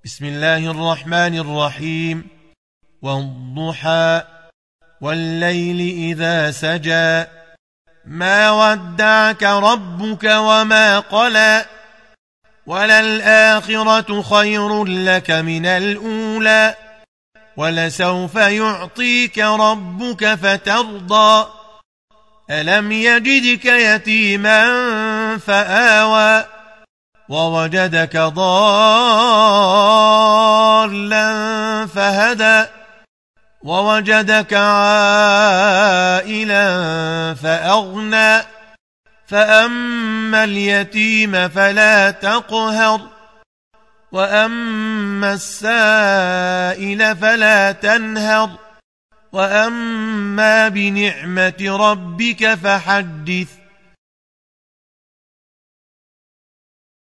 بسم الله الرحمن الرحيم. والضحى والليل إذا سجى ما ودعك ربك وما قلى وللآخرة خير لك من الأولى ولسوف يعطيك ربك فترضى ألم يجدك يتيما فآوى ووجدك ضالا فهدى ووجدك عائلا فأغنى فأما اليتيم فلا تقهر وأما السائل فلا تنهر وأما بنعمة ربك فحدث.